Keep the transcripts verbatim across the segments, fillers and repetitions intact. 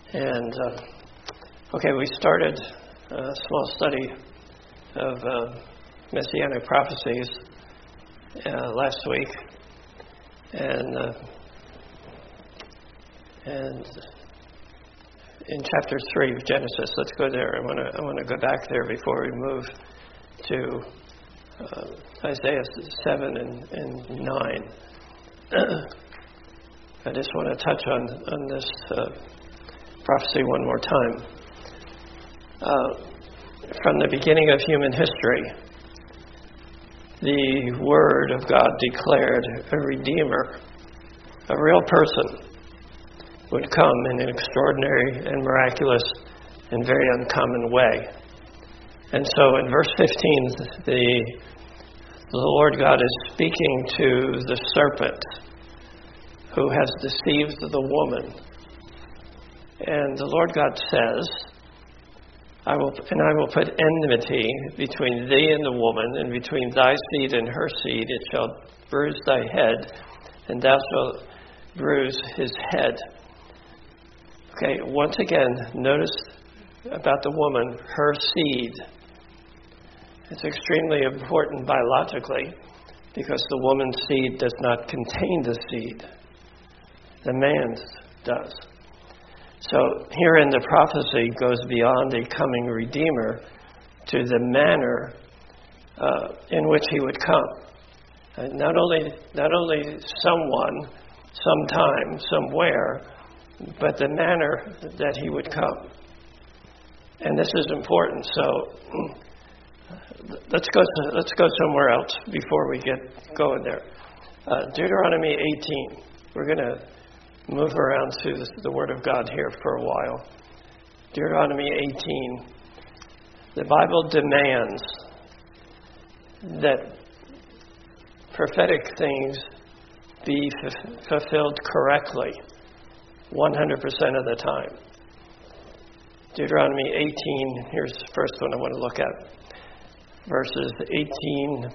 And, uh, okay, we started a small study of uh, Messianic prophecies uh, last week. And, uh, and in chapter three of Genesis, let's go there. I want to I want to go back there before we move to uh, Isaiah seven and, and nine. I just want to touch on, on this uh, prophecy one more time. Uh, from the beginning of human history, the Word of God declared a Redeemer, a real person, would come in an extraordinary and miraculous and very uncommon way. And so in verse fifteen, the, the Lord God is speaking to the serpent who has deceived the woman. And the Lord God says, I will, and I will put enmity between thee and the woman, and between thy seed and her seed. It shall bruise thy head, and thou shalt bruise his head. Okay, once again, notice about the woman, her seed. It's extremely important biologically because the woman's seed does not contain the seed. The man's does. So herein the prophecy goes beyond a coming Redeemer to the manner uh, in which he would come. Uh, not only not only someone, sometime, somewhere, but the manner that he would come. And this is important. So let's go let's go somewhere else before we get going there. Uh, Deuteronomy eighteen. We're going to move around to the Word of God here for a while. Deuteronomy eighteen. The Bible demands that prophetic things be f- fulfilled correctly one hundred percent of the time. Deuteronomy eighteen, here's the first one I want to look at. Verses eighteen,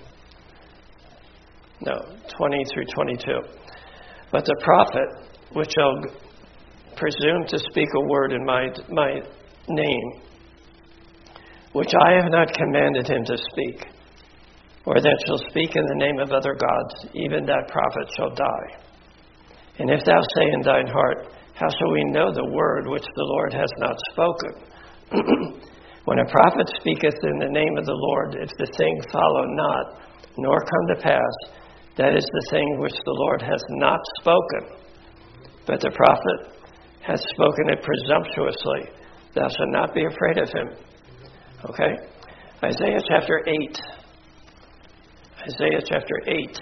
no, twenty through twenty-two. But the prophet, which shall presume to speak a word in my my name, which I have not commanded him to speak, or that shall speak in the name of other gods, even that prophet shall die. And if thou say in thine heart, how shall we know the word which the Lord has not spoken? When a prophet speaketh in the name of the Lord, if the thing follow not, nor come to pass, that is the thing which the Lord has not spoken. But the prophet has spoken it presumptuously. Thou shalt not be afraid of him. Okay? Isaiah chapter eight. Isaiah chapter eight.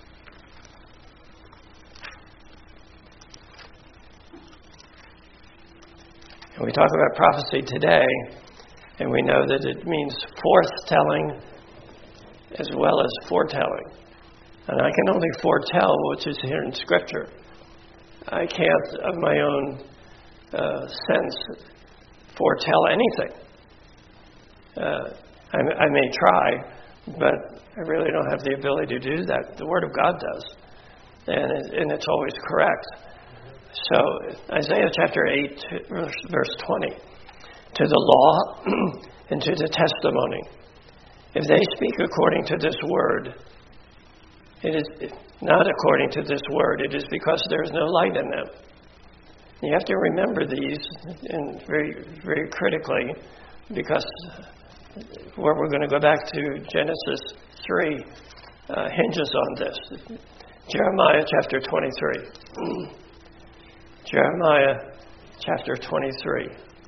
And we talk about prophecy today, and we know that it means forthtelling as well as foretelling. And I can only foretell which is here in Scripture. I can't, of my own uh, sense, foretell anything. Uh, I, I may try, but I really don't have the ability to do that. The Word of God does. And, it, and it's always correct. So, Isaiah chapter eight, verse, verse twenty. To the law and to the testimony. If they speak according to this word, it is not according to this word. It is because there is no light in them. You have to remember these, and very, very critically, because where we're going to go back to Genesis three uh, hinges on this. Jeremiah chapter twenty-three. Jeremiah chapter twenty-three.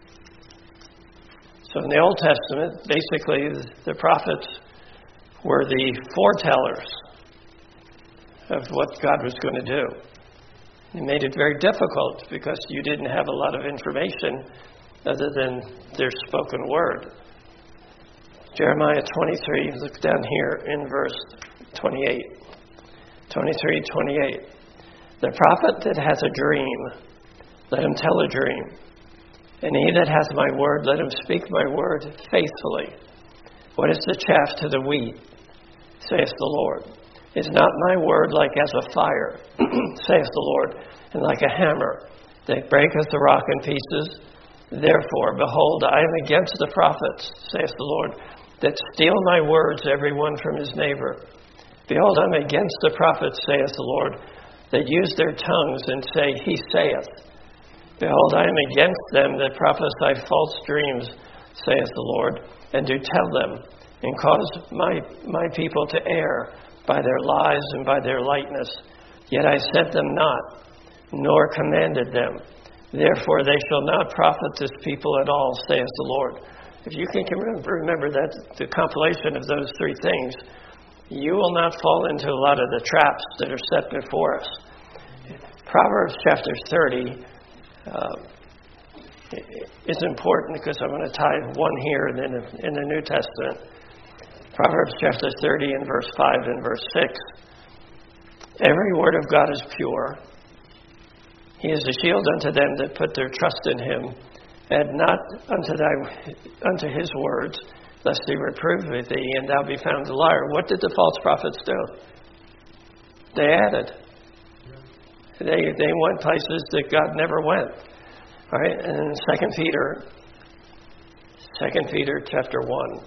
So in the Old Testament, basically the prophets were the foretellers of what God was going to do. It made it very difficult because you didn't have a lot of information other than their spoken word. Jeremiah twenty-three, look down here in verse twenty-eight. twenty-three, twenty-eight. The prophet that has a dream, let him tell a dream. And he that hath my word, let him speak my word faithfully. What is the chaff to the wheat, saith the Lord? Is not my word like as a fire, saith the Lord, and like a hammer that breaketh the rock in pieces? Therefore, behold, I am against the prophets, saith the Lord, that steal my words, every one from his neighbor. Behold, I'm against the prophets, saith the Lord, that use their tongues and say, he saith. Behold, I am against them that prophesy false dreams, saith the Lord, and do tell them, and cause my, my people to err by their lies and by their lightness. Yet I sent them not, nor commanded them. Therefore they shall not profit this people at all, saith the Lord. If you can remember that, the compilation of those three things, you will not fall into a lot of the traps that are set before us. Proverbs chapter thirty uh, is important because I'm going to tie one here and then in the New Testament. Proverbs chapter thirty and verse five and verse six. Every word of God is pure. He is a shield unto them that put their trust in him. Add not unto thy unto his words, lest he reprove thee, and thou be found a liar. What did the false prophets do? They added. They they went places that God never went. All right, and in Second Peter, Second Peter chapter one.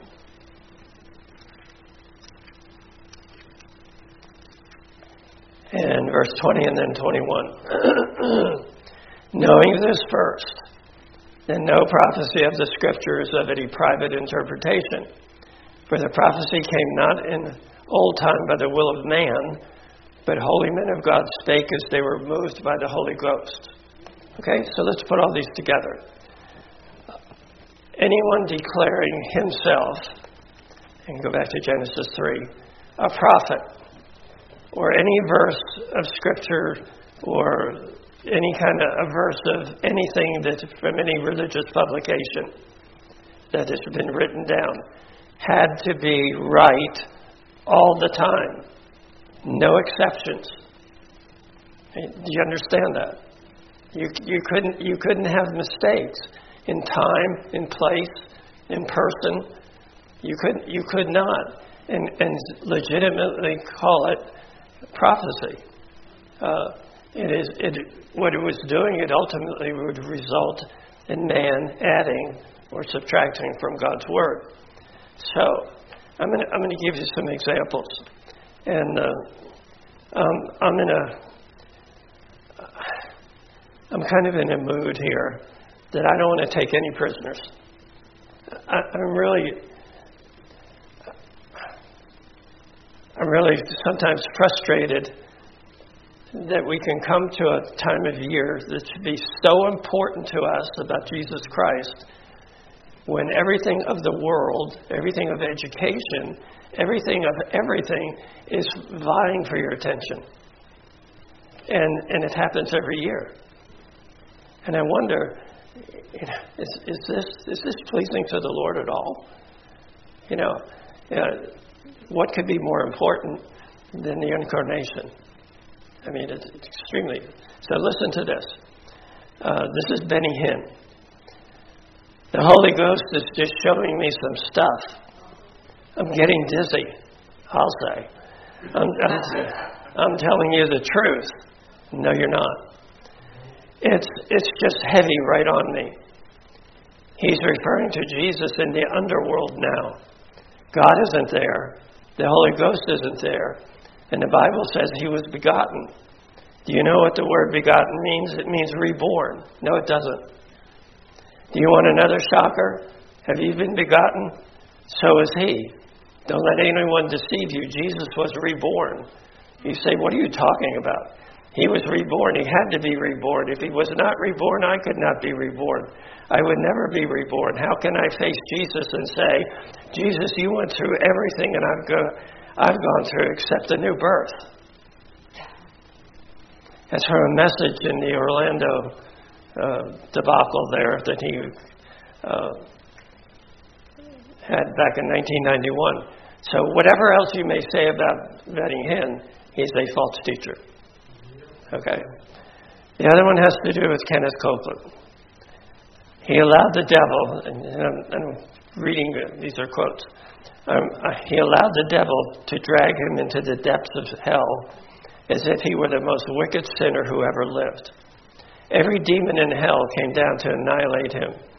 And verse twenty and then twenty-one. Knowing this first, that no prophecy of the Scripture is of any private interpretation. For the prophecy came not in old time by the will of man, but holy men of God spake as they were moved by the Holy Ghost. Okay, so let's put all these together. Anyone declaring himself, and go back to Genesis three, a prophet, or any verse of Scripture, or any kind of a verse of anything that's from any religious publication that has been written down, had to be right all the time. No exceptions. Do you understand that? You you couldn't you couldn't have mistakes in time, in place, in person. You couldn't you could not and and legitimately call it prophecy. Uh, it is it what it was doing. It ultimately would result in man adding or subtracting from God's word. So I'm going I'm going to give you some examples, and uh, um, I'm in a I'm kind of in a mood here that I don't want to take any prisoners. I, I'm really I'm really sometimes frustrated that we can come to a time of year that should be so important to us about Jesus Christ, when everything of the world, everything of education, everything of everything is vying for your attention. And and it happens every year. And I wonder, you know, is, is this is this pleasing to the Lord at all? You know, uh, what could be more important than the incarnation? I mean, it's extremely. So listen to this. Uh, this is Benny Hinn. The Holy Ghost is just showing me some stuff. I'm getting dizzy, I'll say. I'm, I'm, I'm telling you the truth. No, you're not. It's it's just heavy right on me. He's referring to Jesus in the underworld now. God isn't there. The Holy Ghost isn't there. And the Bible says he was begotten. Do you know what the word begotten means? It means reborn. No, it doesn't. Do you want another shocker? Have you been begotten? So is he. Don't let anyone deceive you. Jesus was reborn. You say, what are you talking about? He was reborn. He had to be reborn. If he was not reborn, I could not be reborn. I would never be reborn. How can I face Jesus and say, Jesus, you went through everything and I've go, I've gone through except a new birth? That's from a message in the Orlando uh, debacle there that he uh, had back in nineteen ninety-one. So whatever else you may say about Benny Hinn, he's a false teacher. Okay. The other one has to do with Kenneth Copeland. He allowed the devil, and I'm, I'm reading, these are quotes, um, he allowed the devil to drag him into the depths of hell as if he were the most wicked sinner who ever lived. Every demon in hell came down to annihilate him.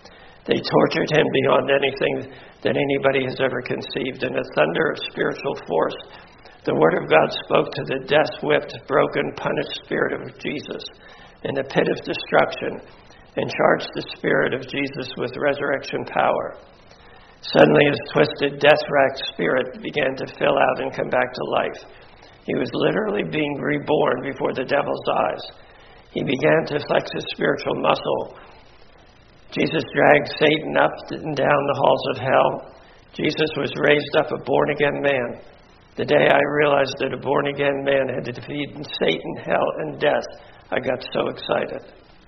They tortured him beyond anything that anybody has ever conceived. In a thunder of spiritual force, the Word of God spoke to the death-whipped, broken, punished spirit of Jesus in the pit of destruction and charged the spirit of Jesus with resurrection power. Suddenly his twisted, death-racked spirit began to fill out and come back to life. He was literally being reborn before the devil's eyes. He began to flex his spiritual muscle. Jesus dragged Satan up and down the halls of hell. Jesus was raised up a born-again man. The day I realized that a born-again man had to defeat Satan, hell, and death, I got so excited.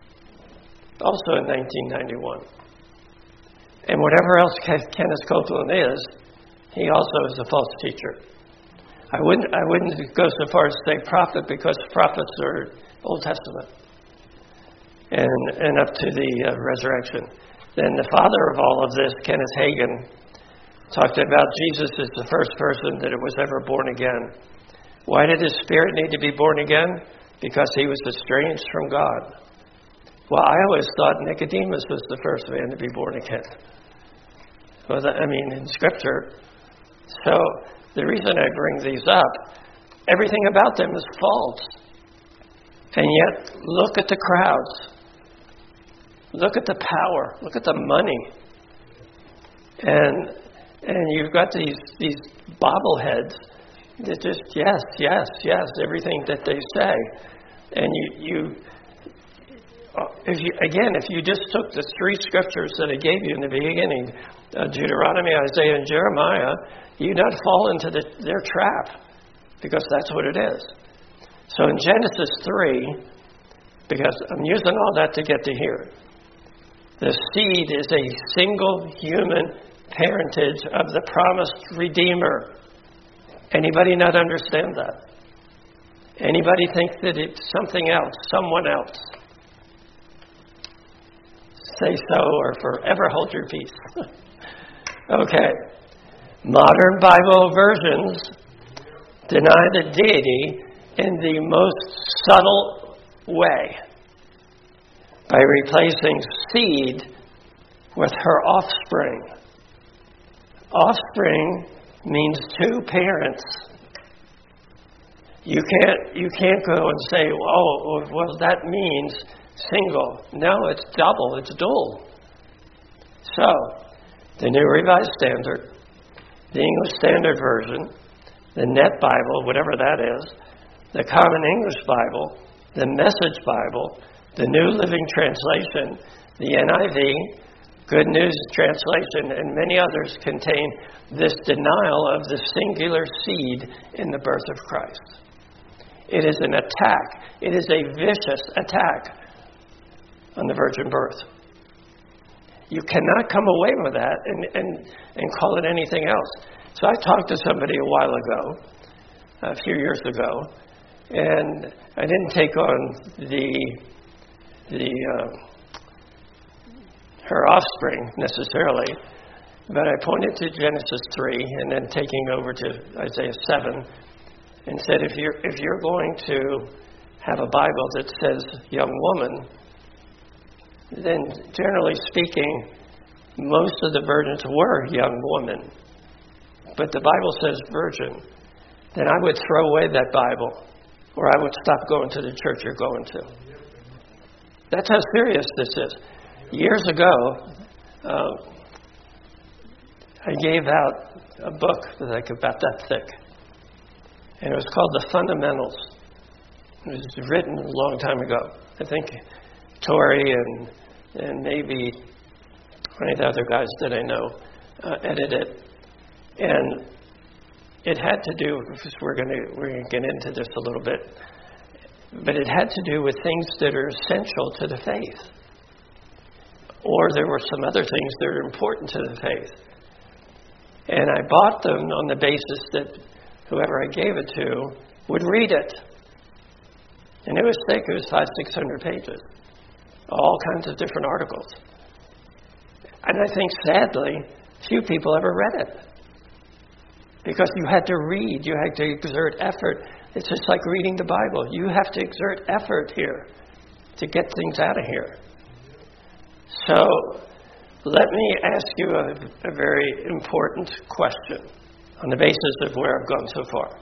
Also in nineteen ninety-one. And whatever else Kenneth Copeland is, he also is a false teacher. I wouldn't, I wouldn't go so far as to say prophet, because prophets are Old Testament. And, and up to the uh, resurrection. Then the father of all of this, Kenneth Hagin, talked about Jesus as the first person that it was ever born again. Why did his spirit need to be born again? Because he was estranged from God. Well, I always thought Nicodemus was the first man to be born again. Well, I mean, in Scripture. So the reason I bring these up, everything about them is false. And yet, look at the crowds. Look at the power. Look at the money. And and you've got these these bobbleheads that just, yes, yes, yes, everything that they say. And you, you if you again, if you just took the three scriptures that I gave you in the beginning, uh, Deuteronomy, Isaiah, and Jeremiah, you'd not fall into the, their trap, because that's what it is. So in Genesis three, because I'm using all that to get to here, the seed is a single human parentage of the promised Redeemer. Anybody not understand that? Anybody think that it's something else, someone else? Say so or forever hold your peace. Okay. Modern Bible versions deny the deity in the most subtle way, by replacing seed with her offspring. Offspring means two parents. You can't you can't go and say, oh, well, that means single. No, it's double, it's dual. So, the New Revised Standard, the English Standard Version, the Net Bible, whatever that is, the Common English Bible, the Message Bible, the New Living Translation, the N I V, Good News Translation, and many others contain this denial of the singular seed in the birth of Christ. It is an attack. It is a vicious attack on the virgin birth. You cannot come away with that and, and, and call it anything else. So I talked to somebody a while ago, a few years ago, and I didn't take on the the uh, her offspring necessarily, but I pointed to Genesis three and then taking over to Isaiah seven and said, if you're if you're going to have a Bible that says young woman, then generally speaking, most of the virgins were young women. But the Bible says virgin. Then I would throw away that Bible, or I would stop going to the church you're going to. That's how serious this is. Years ago, uh, I gave out a book that like about that thick. And it was called The Fundamentals. It was written a long time ago. I think Tori and and maybe any of the other guys that I know uh, edited it. And it had to do, because we're going to we're going to get into this a little bit, but it had to do with things that are essential to the faith. Or there were some other things that are important to the faith. And I bought them on the basis that whoever I gave it to would read it. And it was thick. It was five, six hundred pages. All kinds of different articles. And I think, sadly, few people ever read it. Because you had to read. You had to exert effort. It's just like reading the Bible. You have to exert effort here to get things out of here. So, let me ask you a, a very important question on the basis of where I've gone so far.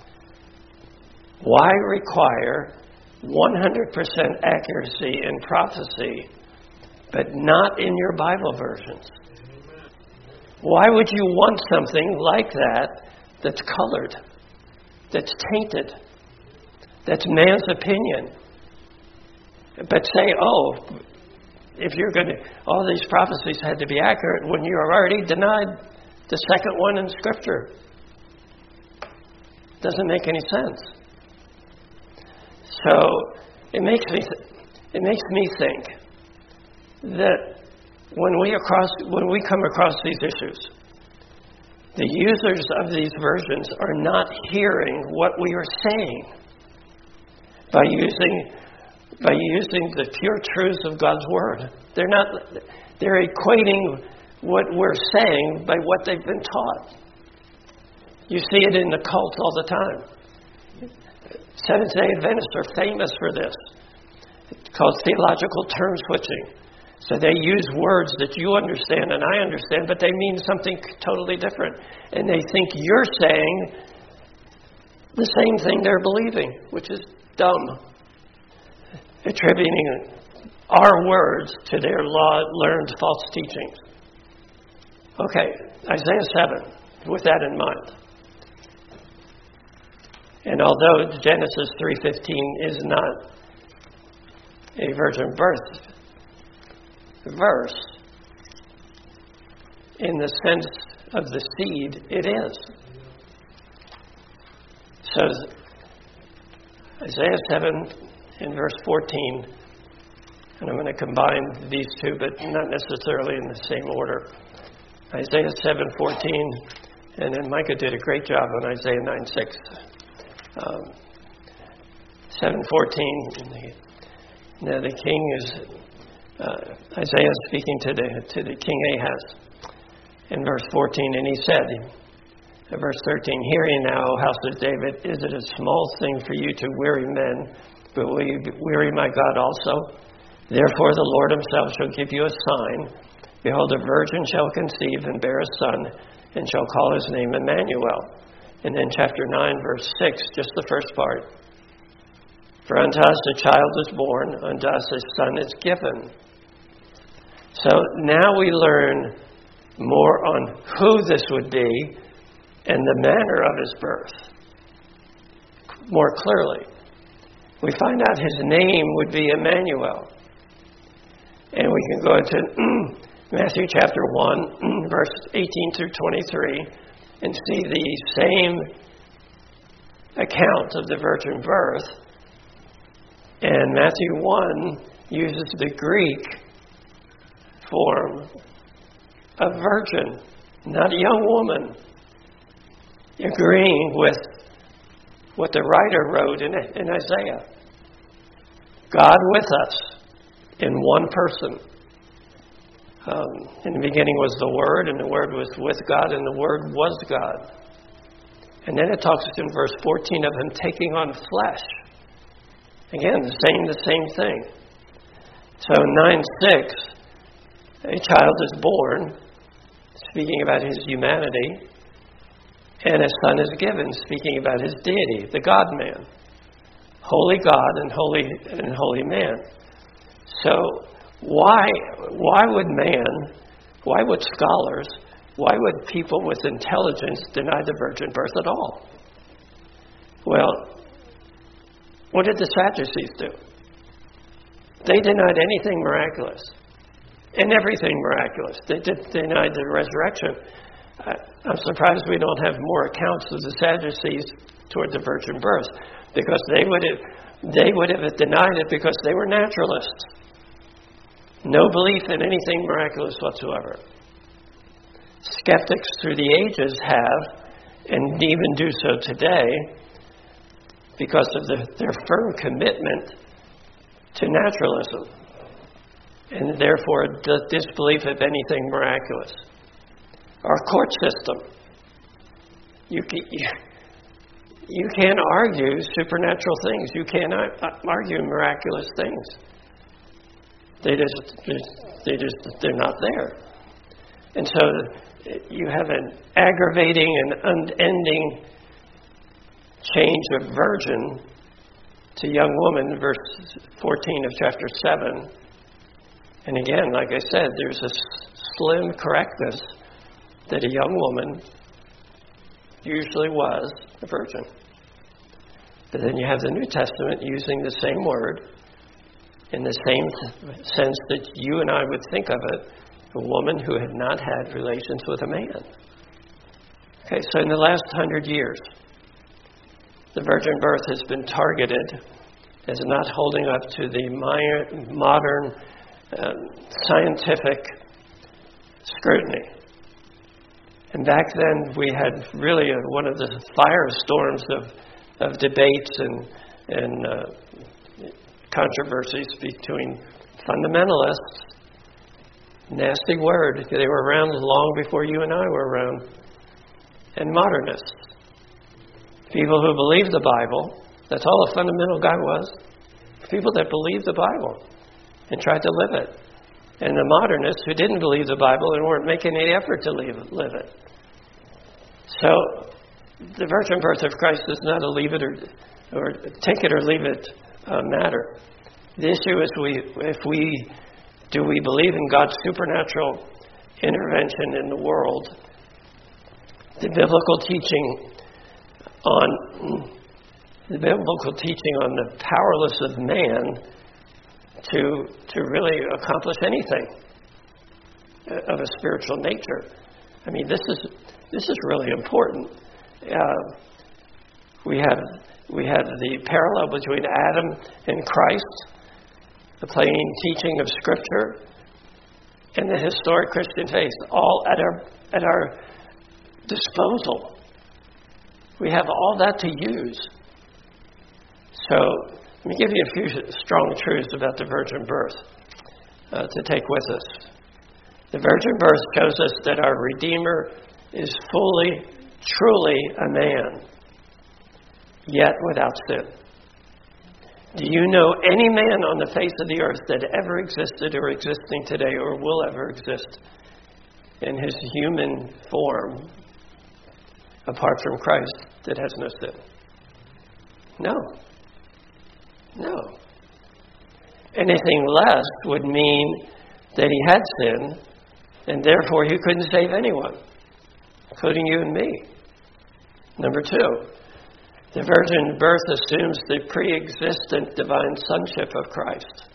Why require one hundred percent accuracy in prophecy, but not in your Bible versions? Why would you want something like that that's colored, that's tainted, that's man's opinion? But say, oh, if you're going to, all these prophecies had to be accurate when you're already denied the second one in Scripture. Doesn't make any sense. So it makes me, it makes me think that when we across, when we come across these issues, the users of these versions are not hearing what we are saying by using. By using the pure truths of God's Word. They're not, they're equating what we're saying by what they've been taught. You see it in the cults all the time. Seventh-day Adventists are famous for this. It's called theological term switching. So they use words that you understand and I understand, but they mean something totally different. And they think you're saying the same thing they're believing, which is dumb. Attributing our words to their law, learned false teachings. Okay, Isaiah seven, with that in mind. And although Genesis three fifteen is not a virgin birth verse, in the sense of the seed, it is. So Isaiah seven in verse fourteen, and I'm going to combine these two, but not necessarily in the same order. Isaiah seven fourteen, and then Micah did a great job on Isaiah nine six. Um, seven fourteen, now the king is, uh, Isaiah speaking to the, to the king Ahaz. In verse fourteen, and he said, in verse thirteen, hear ye now, O house of David, is it a small thing for you to weary men, but will you weary my God also? Therefore the Lord himself shall give you a sign. Behold, a virgin shall conceive and bear a son, and shall call his name Emmanuel. And then chapter nine, verse six, just the first part. For unto us a child is born, unto us a son is given. So now we learn more on who this would be and the manner of his birth more clearly. We find out his name would be Emmanuel. And we can go to Matthew chapter one, verse eighteen through twenty-three, and see the same account of the virgin birth. And Matthew one uses the Greek form of virgin, not a young woman, agreeing with what the writer wrote in, in Isaiah. God with us in one person. Um, in the beginning was the Word, and the Word was with God, and the Word was God. And then it talks in verse fourteen of him taking on flesh. Again, the same, the same thing. So nine six, a child is born, speaking about his humanity, and a son is given, speaking about his deity, the God-man. Holy God and holy and holy man. So why why would man, why would scholars, why would people with intelligence deny the virgin birth at all? Well, what did the Sadducees do? They denied anything miraculous and everything miraculous. They did, denied the resurrection. I, I'm surprised we don't have more accounts of the Sadducees toward the virgin birth, because they would have, they would have denied it because they were naturalists. No belief in anything miraculous whatsoever. Skeptics through the ages have, and even do so today, because of the, their firm commitment to naturalism, and therefore the disbelief of anything miraculous. Our court system, you, you, you can't argue supernatural things. You cannot argue miraculous things. They just, they just, they're not there. And so you have an aggravating and unending change of virgin to young woman, verse fourteen of chapter seven. And again, like I said, there's a slim correctness that a young woman usually was a virgin. But then you have the New Testament using the same word in the same sense that you and I would think of it, a woman who had not had relations with a man. Okay, so in the last hundred years, the virgin birth has been targeted as not holding up to the modern um, scientific scrutiny. And back then, we had really a, one of the firestorms of, of debates and, and uh, controversies between fundamentalists, nasty word, they were around long before you and I were around, and modernists. People who believed the Bible, that's all a fundamental guy was. People that believed the Bible and tried to live it. And the modernists who didn't believe the Bible and weren't making any effort to live, live it. So the virgin birth of Christ is not a leave it or, or take it or leave it uh, matter. The issue is we, if we do we believe in God's supernatural intervention in the world. The biblical teaching on the biblical teaching on the powerlessness of man to to really accomplish anything of a spiritual nature. I mean, this is this is really important. Uh, we have we have the parallel between Adam and Christ, the plain teaching of Scripture, and the historic Christian faith, all at our at our disposal. We have all that to use. So let me give you a few strong truths about the virgin birth uh, to take with us. The virgin birth shows us that our Redeemer is fully, truly a man, yet without sin. Do you know any man on the face of the earth that ever existed or existing today or will ever exist in his human form apart from Christ that has no sin? No. No. Anything less would mean that he had sinned, and therefore he couldn't save anyone, including you and me. Number two, the virgin birth assumes the pre-existent divine sonship of Christ.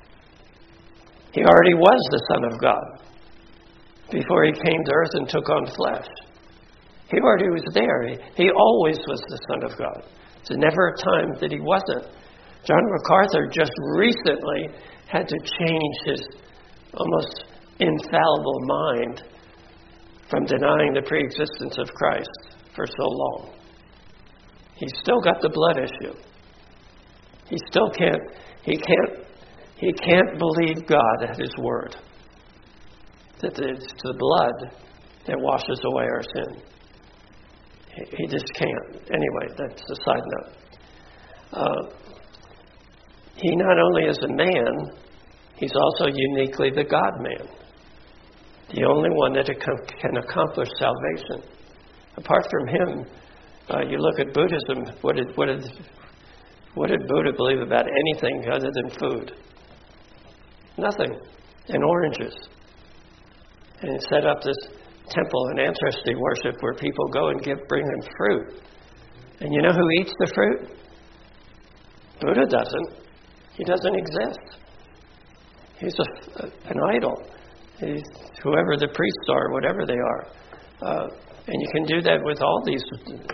He already was the Son of God before he came to earth and took on flesh. He already was there. He, he always was the Son of God. There's never a time that he wasn't. John MacArthur just recently had to change his almost infallible mind from denying the pre-existence of Christ for so long. He's still got the blood issue. He still can't, he can't, he can't believe God at his word. That it's the blood that washes away our sin. He just can't. Anyway, that's a side note. Uh, he not only is a man, he's also uniquely the God-man. The only one that can accomplish salvation. Apart from him, uh, you look at Buddhism, what did, what, did, what did Buddha believe about anything other than food? Nothing. And oranges. And he set up this temple and ancestry worship where people go and give, bring them fruit. And you know who eats the fruit? Buddha doesn't. He doesn't exist. He's a, an idol. He's whoever the priests are, whatever they are. Uh, and you can do that with all these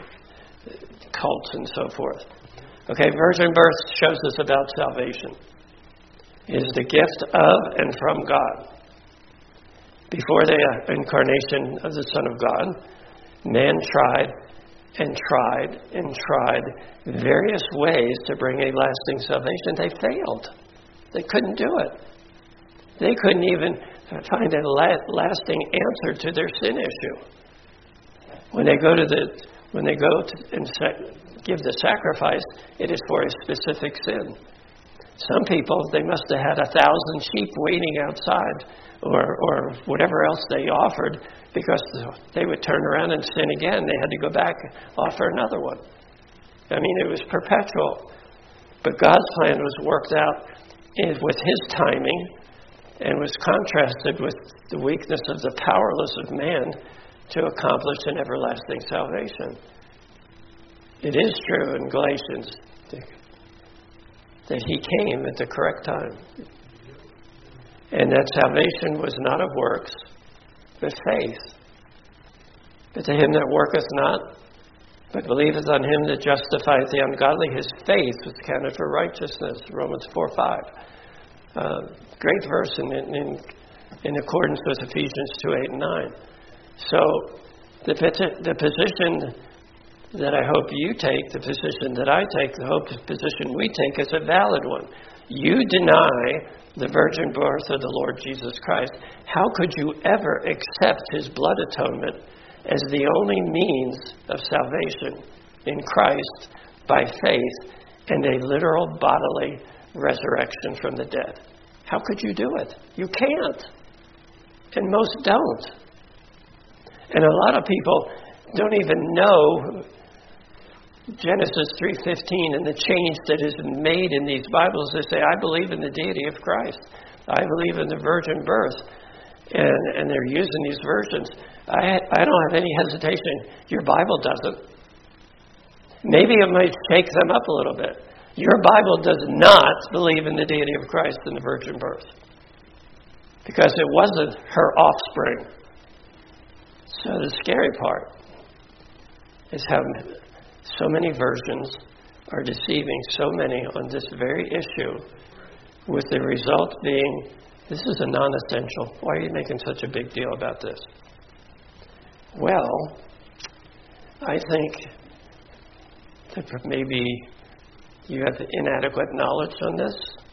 cults and so forth. Okay, virgin birth shows us about salvation. It is the gift of and from God. Before the incarnation of the Son of God, man tried and tried and tried various ways to bring a lasting salvation. They failed. They couldn't do it. They couldn't even find a lasting answer to their sin issue. When they go to the when they go to and give the sacrifice, it is for a specific sin. Some people, they must have had a thousand sheep waiting outside or, or whatever else they offered, because they would turn around and sin again. They had to go back and offer another one. I mean, it was perpetual. But God's plan was worked out with his timing and was contrasted with the weakness of the powerless of man to accomplish an everlasting salvation. It is true in Galatians that he came at the correct time, and that salvation was not of works, but faith. But to him that worketh not, but believeth on him that justifieth the ungodly, his faith was counted for righteousness. Romans four five. Uh, great verse in, in, in accordance with Ephesians two eight and nine. So the, the position that I hope you take, the position that I take, the hope position we take is a valid one. You deny the virgin birth of the Lord Jesus Christ. How could you ever accept his blood atonement as the only means of salvation in Christ by faith and a literal bodily resurrection from the dead? How could you do it? You can't. And most don't. And a lot of people don't even know Genesis three fifteen and the change that is made in these Bibles. They say, I believe in the deity of Christ. I believe in the virgin birth. And, and they're using these versions. I, I don't have any hesitation. Your Bible doesn't. Maybe it might shake them up a little bit. Your Bible does not believe in the deity of Christ and the virgin birth, because it wasn't her offspring. So the scary part is how so many versions are deceiving so many on this very issue, with the result being, this is a non-essential. Why are you making such a big deal about this? Well, I think that maybe you have inadequate knowledge on this.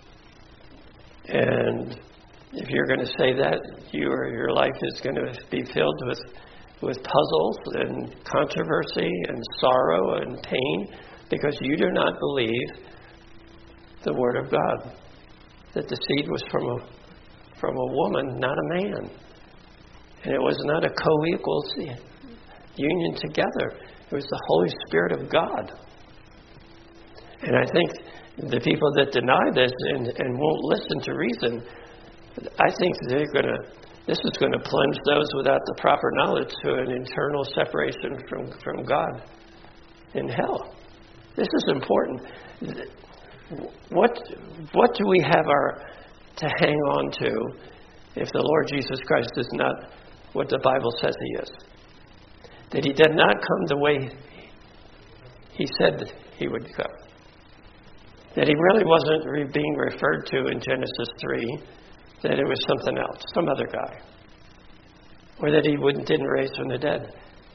And if you're going to say that, your your life is going to be filled with with puzzles and controversy and sorrow and pain, because you do not believe the Word of God, that the seed was from a from a woman, not a man. And it was not a co-equal union together. It was the Holy Spirit of God. And I think the people that deny this and, and won't listen to reason, I think they're going to, this is going to plunge those without the proper knowledge to an internal separation from, from God in hell. This is important. What what do we have our to hang on to if the Lord Jesus Christ is not what the Bible says he is? That he did not come the way he said that he would come. That he really wasn't re- being referred to in Genesis three, that it was something else, some other guy. Or that he wouldn't, didn't raise from the dead.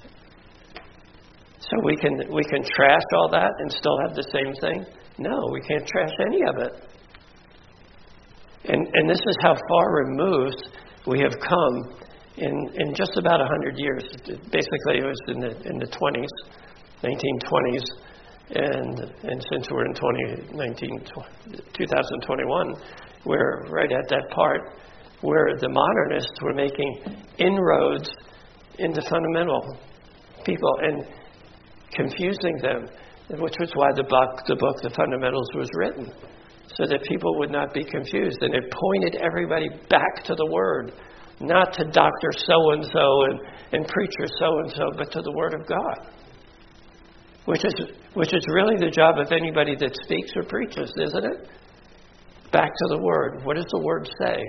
So we can we can trash all that and still have the same thing? No, we can't trash any of it. And and this is how far removed we have come in, in just about a hundred years. Basically, it was in the in the twenties, nineteen twenties, and and since we're in twenty nineteen, twenty twenty-one, we're right at that part where the modernists were making inroads into fundamental people and confusing them, which was why the book, the book, The Fundamentals, was written, so that people would not be confused. And it pointed everybody back to the Word, not to Doctor So-and-so and, and Preacher So-and-so, but to the Word of God, which is which is really the job of anybody that speaks or preaches, isn't it? Back to the Word. What does the Word say?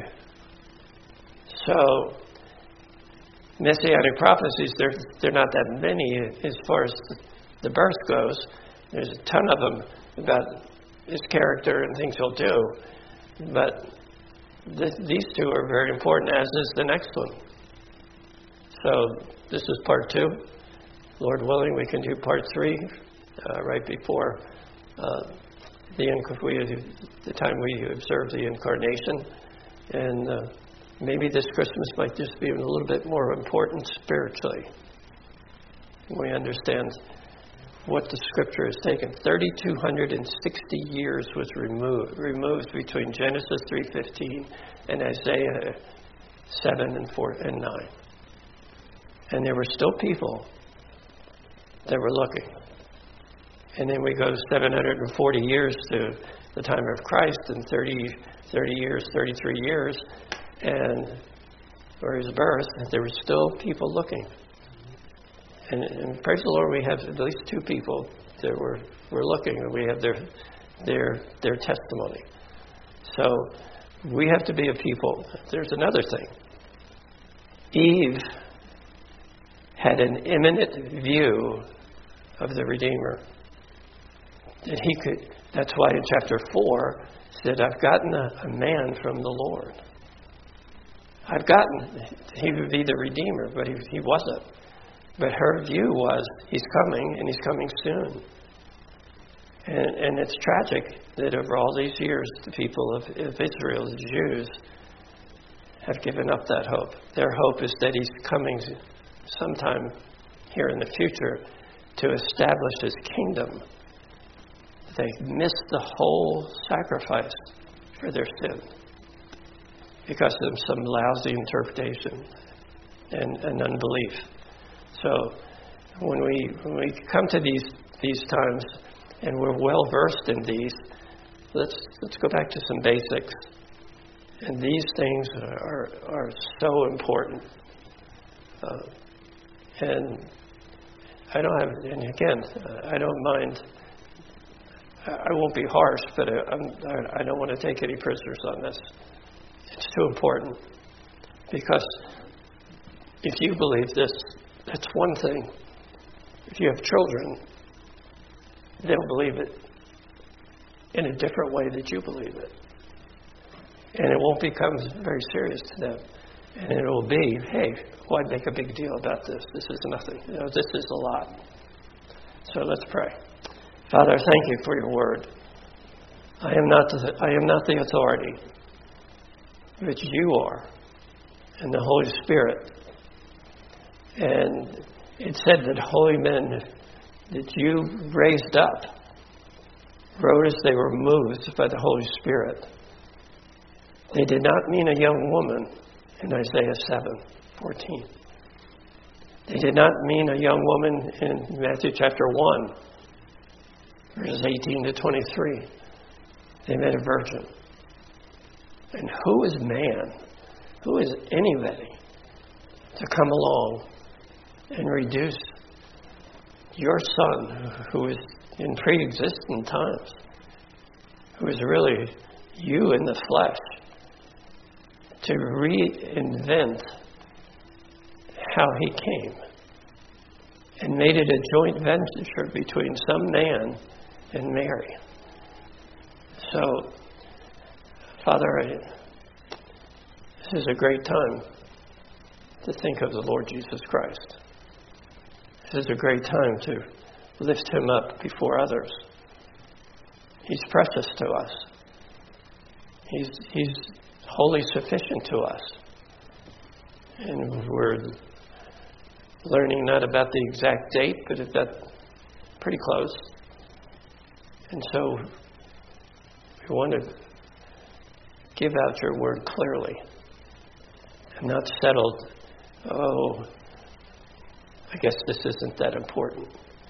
So, Messianic prophecies, they're, they're not that many as far as the, the birth goes. There's a ton of them about his character and things he'll do. But this, these two are very important, as is the next one. So this is part two. Lord willing, we can do part three uh, right before uh, the, we, the time we observe the Incarnation. And uh, maybe this Christmas might just be a little bit more important spiritually. We understand what the Scripture has taken. three thousand two hundred sixty years was removed, removed between Genesis three fifteen and Isaiah seven and four and nine. And there were still people that were looking. And then we go seven hundred forty years to the time of Christ, and thirty, thirty years, thirty-three years, and or his birth, there were still people looking. And, and praise the Lord, we have at least two people that were, were looking, and we have their their their testimony. So we have to be a people. There's another thing. Eve had an imminent view of the Redeemer. That he could. That's why in chapter four said, "I've gotten a, a man from the Lord." I've gotten. He would be the Redeemer, but he, he wasn't. But her view was, he's coming, and he's coming soon. And, and it's tragic that over all these years, the people of, of Israel, the Jews, have given up that hope. Their hope is that he's coming sometime here in the future to establish his kingdom. They missed the whole sacrifice for their sin because of some lousy interpretation and, and unbelief. So when we when we come to these these times and we're well versed in these, let's let's go back to some basics. And these things are are so important. Uh, and I don't have, and again, I don't mind. I won't be harsh, but I'm, I don't want to take any prisoners on this. It's too important. Because if you believe this, that's one thing. If you have children, they'll believe it in a different way that you believe it. And it won't become very serious to them. And it will be, hey, why make a big deal about this? This is nothing. You know, this is a lot. So let's pray. Father, thank you for your word. I am not the, I am not the authority, but you are, and the Holy Spirit. And it said that holy men that you raised up wrote as they were moved by the Holy Spirit. They did not mean a young woman in Isaiah seven fourteen. They did not mean a young woman in Matthew chapter one. Verses eighteen to twenty-three. They met a virgin. And who is man? Who is anybody to come along and reduce your Son, who is in pre-existent times, who is really you in the flesh, to reinvent how he came and made it a joint venture between some man and Mary. So, Father, I, this is a great time to think of the Lord Jesus Christ. This is a great time to lift him up before others. He's precious to us. He's, he's wholly sufficient to us. And we're learning not about the exact date, but about pretty close. And so we want to give out your word clearly and not settled, oh, I guess this isn't that important.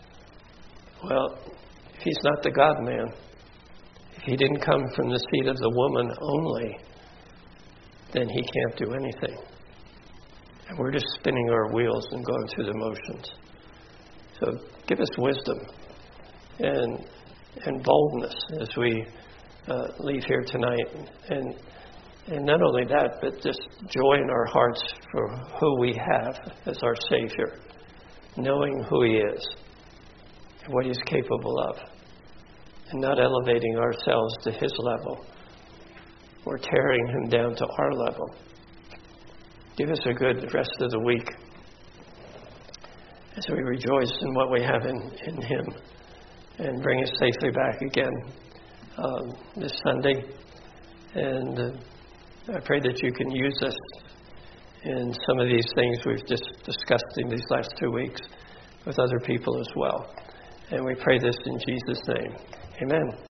Well, if he's not the God-man, if he didn't come from the seed of the woman only, then he can't do anything. And we're just spinning our wheels and going through the motions. So give us wisdom and and boldness as we uh, leave here tonight. And and not only that, but just joy in our hearts for who we have as our Savior, knowing who he is and what he's capable of, and not elevating ourselves to his level or tearing him down to our level. Give us a good rest of the week as we rejoice in what we have in, in him, and bring us safely back again um, this Sunday. And uh, I pray that you can use us in some of these things we've just discussed in these last two weeks with other people as well. And we pray this in Jesus' name. Amen.